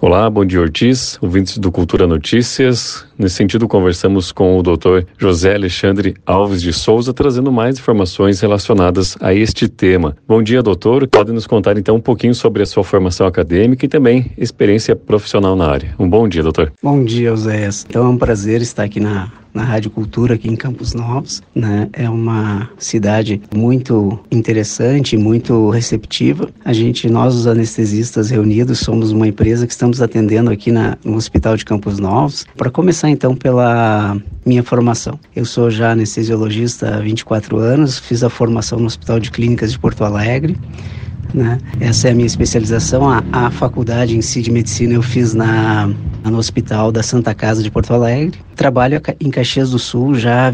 Olá, bom dia Ortiz, ouvintes do Cultura Notícias. Nesse sentido, conversamos com o Dr. José Alexandre Alves de Souza, trazendo mais informações relacionadas a este tema. Bom dia, doutor. Pode nos contar então um pouquinho sobre a sua formação acadêmica e também experiência profissional na área. Um bom dia, doutor. Bom dia, José. Então é um prazer estar aqui na Rádio Cultura, aqui em Campos Novos, né? É uma cidade muito interessante, muito receptiva. Nós os anestesistas reunidos, somos uma empresa que estamos atendendo aqui no Hospital de Campos Novos. Para começar então pela minha formação. Eu sou já anestesiologista há 24 anos, fiz a formação no Hospital de Clínicas de Porto Alegre, né? Essa é a minha especialização. A faculdade em si de medicina eu fiz no Hospital da Santa Casa de Porto Alegre. Trabalho em Caxias do Sul já há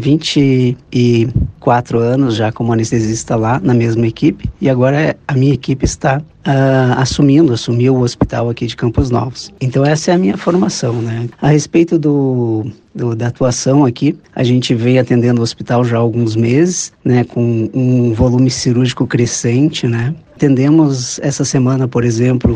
24 anos já como anestesista lá na mesma equipe, e agora a minha equipe está assumiu o hospital aqui de Campos Novos. Então essa é a minha formação, né? A respeito da atuação aqui, a gente vem atendendo o hospital já há alguns meses, né, com um volume cirúrgico crescente, né? Atendemos essa semana, por exemplo,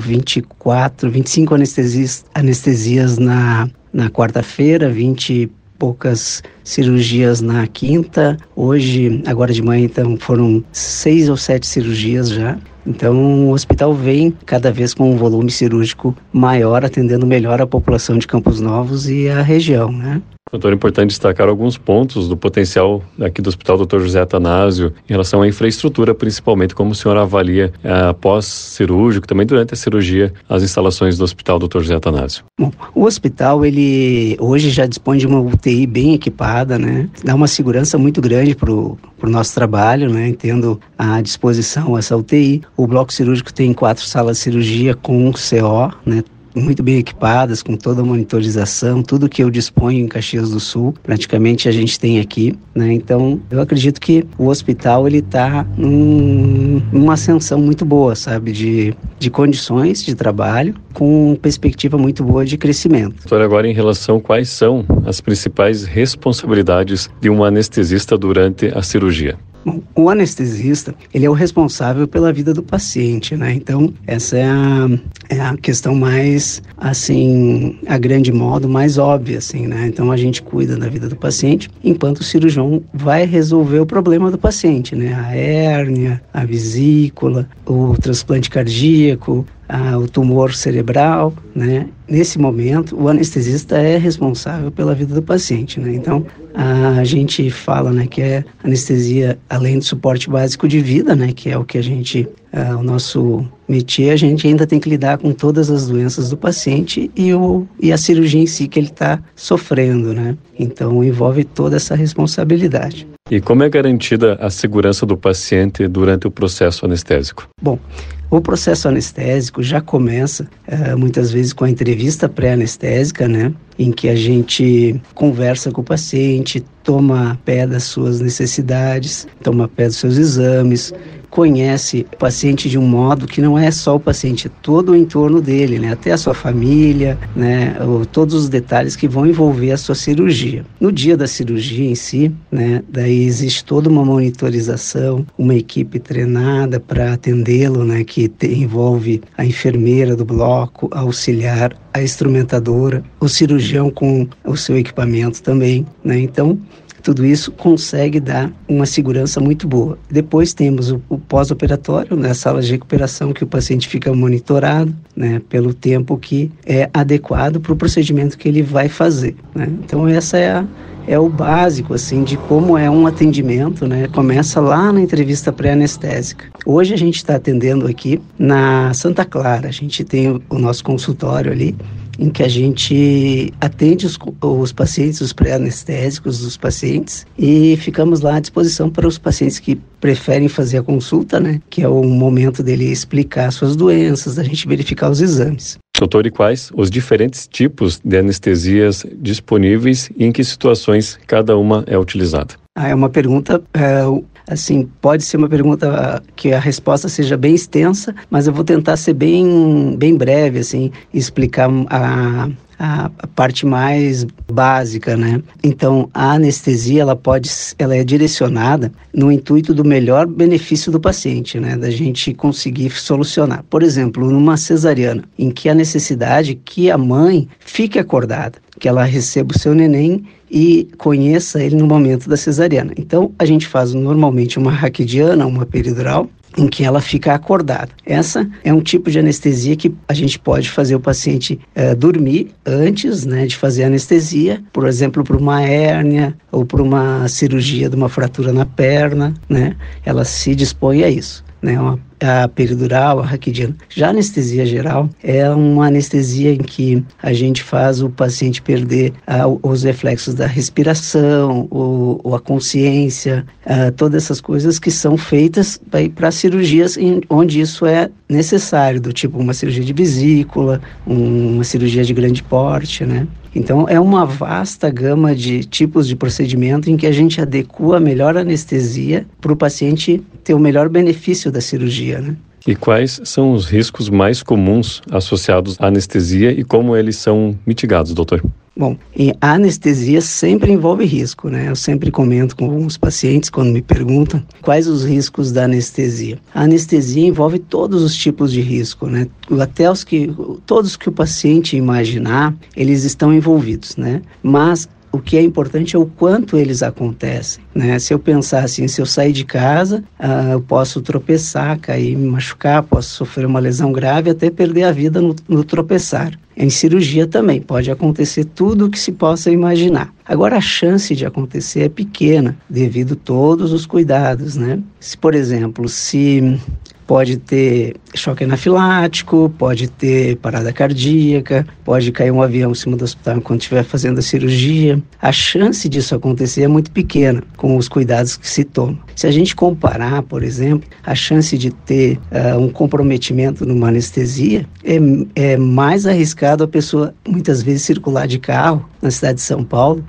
25 anestesias na quarta-feira, 20 e poucas cirurgias na quinta. Hoje, agora de manhã, então, foram 6 ou 7 cirurgias já. Então, o hospital vem cada vez com um volume cirúrgico maior, atendendo melhor a população de Campos Novos e a região, né? Doutor, é importante destacar alguns pontos do potencial aqui do Hospital Dr. José Atanásio em relação à infraestrutura, principalmente como o senhor avalia pós-cirúrgico, também durante a cirurgia, as instalações do Hospital Dr. José Atanásio. Bom, o hospital, ele hoje já dispõe de uma UTI bem equipada, né? Dá uma segurança muito grande para o nosso trabalho, né? Tendo à disposição essa UTI. O bloco cirúrgico tem 4 salas de cirurgia com CO, né? Muito bem equipadas, com toda a monitorização, tudo que eu disponho em Caxias do Sul, praticamente a gente tem aqui, né? Então, eu acredito que o hospital, ele está numa ascensão muito boa, sabe, de condições de trabalho, com perspectiva muito boa de crescimento. Doutor, agora em relação, quais são as principais responsabilidades de um anestesista durante a cirurgia? Bom, o anestesista, ele é o responsável pela vida do paciente, né? Então, essa é a questão mais, assim, a grande modo, mais óbvia, assim, né? Então, a gente cuida da vida do paciente, enquanto o cirurgião vai resolver o problema do paciente, né? A hérnia, a vesícula, o transplante cardíaco, o tumor cerebral, né? Nesse momento, o anestesista é responsável pela vida do paciente, né? Então, a gente fala, né, que é anestesia, além do suporte básico de vida, né, que é o que o nosso métier, a gente ainda tem que lidar com todas as doenças do paciente e a cirurgia em si que ele está sofrendo, né? Então, envolve toda essa responsabilidade. E como é garantida a segurança do paciente durante o processo anestésico? Bom, o processo anestésico já começa muitas vezes com a entrevista pré-anestésica, né? Em que a gente conversa com o paciente, toma pé das suas necessidades, toma pé dos seus exames, conhece o paciente de um modo que não é só o paciente, é todo o entorno dele, né? Até a sua família, né? Todos os detalhes que vão envolver a sua cirurgia. No dia da cirurgia em si, né? Daí existe toda uma monitorização, uma equipe treinada para atendê-lo, né? Que envolve a enfermeira do bloco, a auxiliar, a instrumentadora, o cirurgião com o seu equipamento também, né? Então, tudo isso consegue dar uma segurança muito boa. Depois temos o pós-operatório, né, sala de recuperação, que o paciente fica monitorado, né, pelo tempo que é adequado para o procedimento que ele vai fazer, né? Então essa é o básico, assim, de como é um atendimento, né? Começa lá na entrevista pré-anestésica. Hoje a gente está atendendo aqui na Santa Clara, a gente tem o nosso consultório ali, em que a gente atende os pacientes, os pré-anestésicos dos pacientes, e ficamos lá à disposição para os pacientes que preferem fazer a consulta, né? Que é o momento dele explicar suas doenças, da gente verificar os exames. Doutor, e quais os diferentes tipos de anestesias disponíveis e em que situações cada uma é utilizada? É uma pergunta, assim, pode ser uma pergunta que a resposta seja bem extensa, mas eu vou tentar ser bem breve, assim, explicar a parte mais básica, né? Então, a anestesia, ela é direcionada no intuito do melhor benefício do paciente, né? Da gente conseguir solucionar. Por exemplo, numa cesariana, em que a necessidade que a mãe fique acordada, que ela receba o seu neném e conheça ele no momento da cesariana. Então, a gente faz normalmente uma raquidiana, uma peridural, em que ela fica acordada. Essa é um tipo de anestesia que a gente pode fazer o paciente dormir antes, né, de fazer a anestesia, por exemplo, por uma hérnia ou por uma cirurgia de uma fratura na perna, né? Ela se dispõe a isso, né? A peridural, a raquidiana. Já a anestesia geral é uma anestesia em que a gente faz o paciente perder os reflexos da respiração, ou a consciência, todas essas coisas que são feitas para cirurgias onde isso é necessário, do tipo uma cirurgia de vesícula, uma cirurgia de grande porte, né? Então, é uma vasta gama de tipos de procedimento em que a gente adequa a melhor anestesia para o paciente ter o melhor benefício da cirurgia, né? E quais são os riscos mais comuns associados à anestesia e como eles são mitigados, doutor? Bom, a anestesia sempre envolve risco, né? Eu sempre comento com alguns pacientes quando me perguntam quais os riscos da anestesia. A anestesia envolve todos os tipos de risco, né? Até todos que o paciente imaginar, eles estão envolvidos, né? Mas o que é importante é o quanto eles acontecem, né? Se eu pensar assim, se eu sair de casa, eu posso tropeçar, cair, me machucar, posso sofrer uma lesão grave, até perder a vida no tropeçar. Em cirurgia também pode acontecer tudo o que se possa imaginar. Agora, a chance de acontecer é pequena, devido a todos os cuidados, né? Por exemplo, pode ter choque anafilático, pode ter parada cardíaca, pode cair um avião em cima do hospital enquanto estiver fazendo a cirurgia. A chance disso acontecer é muito pequena, com os cuidados que se tomam. Se a gente comparar, por exemplo, a chance de ter um comprometimento numa anestesia, é mais arriscado a pessoa, muitas vezes, circular de carro na cidade de São Paulo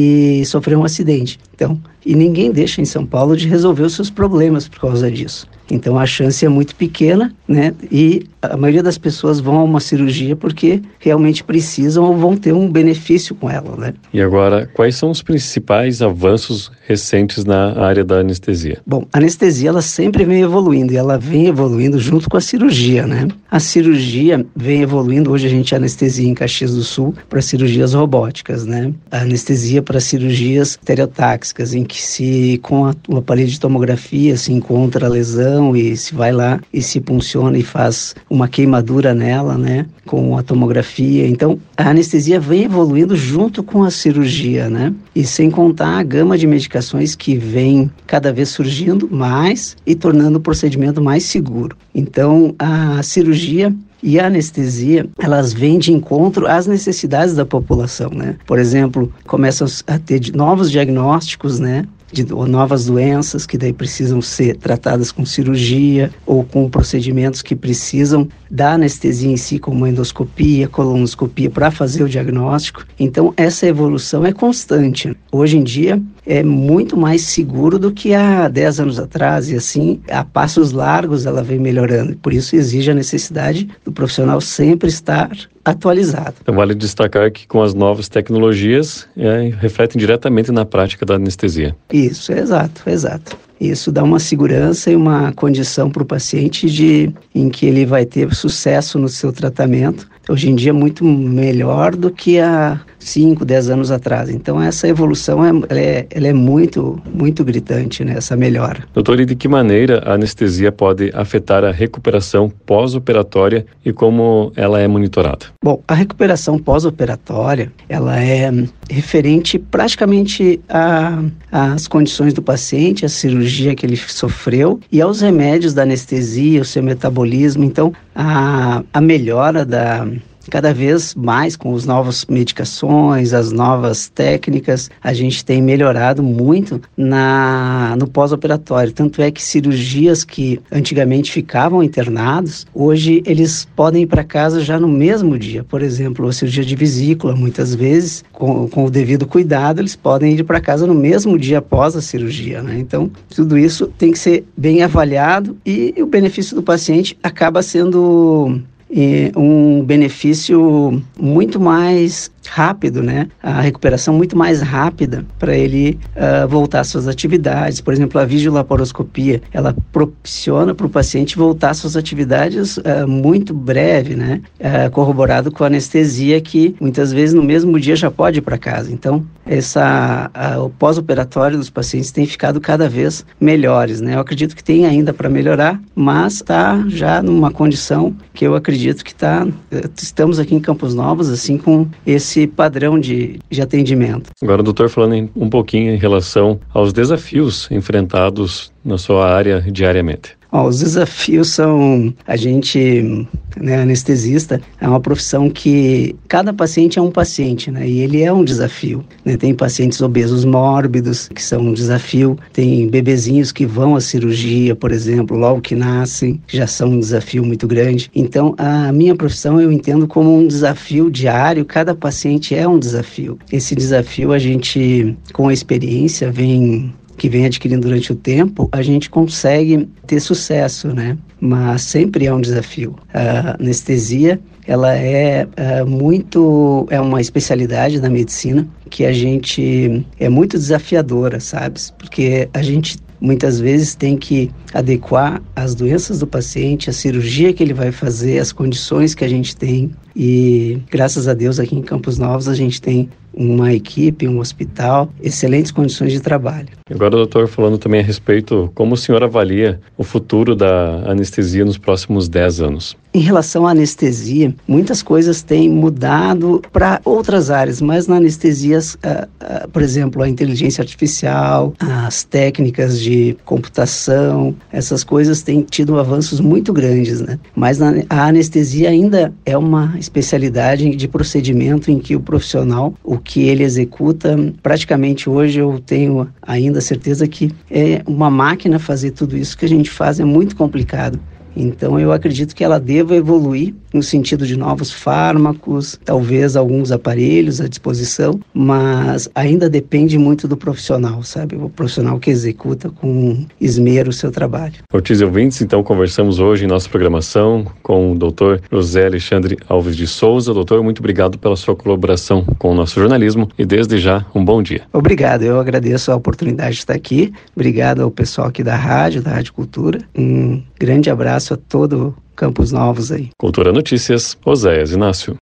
e sofrer um acidente. Então, e ninguém deixa em São Paulo de resolver os seus problemas por causa disso. Então, a chance é muito pequena, né? E a maioria das pessoas vão a uma cirurgia porque realmente precisam ou vão ter um benefício com ela, né? E agora, quais são os principais avanços recentes na área da anestesia? Bom, a anestesia, ela sempre vem evoluindo, e ela vem evoluindo junto com a cirurgia, né? A cirurgia vem evoluindo, hoje a gente anestesia em Caxias do Sul para cirurgias robóticas, né? A anestesia para cirurgias estereotáxicas, em que com o aparelho de tomografia se encontra a lesão e se vai lá e se punciona e faz uma queimadura nela, né? Com a tomografia. Então, a anestesia vem evoluindo junto com a cirurgia, né? E sem contar a gama de medicações que vem cada vez surgindo mais e tornando o procedimento mais seguro. Então, a cirurgia e a anestesia, elas vêm de encontro às necessidades da população, né? Por exemplo, começam a ter novos diagnósticos, né? De novas doenças que daí precisam ser tratadas com cirurgia ou com procedimentos que precisam da anestesia em si, como endoscopia, colonoscopia, para fazer o diagnóstico. Então, essa evolução é constante. Hoje em dia, é muito mais seguro do que há 10 anos atrás, e assim, a passos largos ela vem melhorando. Por isso, exige a necessidade do profissional sempre estar atualizado. Então, vale destacar que com as novas tecnologias, refletem diretamente na prática da anestesia. Isso, exato. Isso dá uma segurança e uma condição para o paciente em que ele vai ter sucesso no seu tratamento. Hoje em dia é muito melhor do que há 5, 10 anos atrás. Então essa evolução ela é muito, muito gritante, né? Essa melhora. Doutor, e de que maneira a anestesia pode afetar a recuperação pós-operatória e como ela é monitorada? Bom, a recuperação pós-operatória, ela é referente praticamente às condições do paciente, à cirurgia que ele sofreu e aos remédios da anestesia, o seu metabolismo. Então, a melhora cada vez mais com as novas medicações, as novas técnicas, a gente tem melhorado muito no pós-operatório. Tanto é que cirurgias que antigamente ficavam internados, hoje eles podem ir para casa já no mesmo dia. Por exemplo, a cirurgia de vesícula, muitas vezes, com o devido cuidado, eles podem ir para casa no mesmo dia após a cirurgia, né? Então, tudo isso tem que ser bem avaliado e o benefício do paciente acaba sendo um benefício muito mais rápido, né? A recuperação muito mais rápida para ele voltar às suas atividades. Por exemplo, a videolaparoscopia, ela propiciona para o paciente voltar às suas atividades muito breve, né? Corroborado com a anestesia, que muitas vezes no mesmo dia já pode ir para casa. Então, o pós-operatório dos pacientes tem ficado cada vez melhores, né? Eu acredito que tem ainda para melhorar, mas está já numa condição que eu acredito que estamos aqui em Campos Novos, assim, com esse padrão de atendimento. Agora, doutor, falando um pouquinho em relação aos desafios enfrentados na sua área diariamente. Os desafios são, anestesista, é uma profissão que cada paciente é um paciente, né? E ele é um desafio, né? Tem pacientes obesos mórbidos, que são um desafio, tem bebezinhos que vão à cirurgia, por exemplo, logo que nascem, que já são um desafio muito grande. Então, a minha profissão eu entendo como um desafio diário, cada paciente é um desafio. Esse desafio a gente, com a experiência, que vem adquirindo durante o tempo, a gente consegue ter sucesso, né? Mas sempre é um desafio. A anestesia, ela é uma especialidade da medicina que é muito desafiadora, sabe? Porque a gente muitas vezes tem que adequar as doenças do paciente, a cirurgia que ele vai fazer, as condições que a gente tem. E graças a Deus aqui em Campos Novos a gente tem uma equipe, um hospital, excelentes condições de trabalho. Agora, doutor, falando também a respeito, como o senhor avalia o futuro da anestesia nos próximos 10 anos? Em relação à anestesia, muitas coisas têm mudado para outras áreas, mas na anestesia, por exemplo, a inteligência artificial, as técnicas de computação, essas coisas têm tido avanços muito grandes, né? Mas a anestesia ainda é uma especialidade de procedimento em que o profissional, o que ele executa, praticamente hoje eu tenho ainda certeza que é uma máquina fazer tudo isso que a gente faz, é muito complicado. Então, eu acredito que ela deva evoluir no sentido de novos fármacos, talvez alguns aparelhos à disposição, mas ainda depende muito do profissional, sabe? O profissional que executa com esmero o seu trabalho. Ortiz e ouvintes, então conversamos hoje em nossa programação com o Dr. José Alexandre Alves de Souza. Doutor, muito obrigado pela sua colaboração com o nosso jornalismo e desde já um bom dia. Obrigado, eu agradeço a oportunidade de estar aqui. Obrigado ao pessoal aqui da Rádio Cultura. Um grande abraço a todo Campos Novos aí. Cultura Notícias, Oséias Inácio.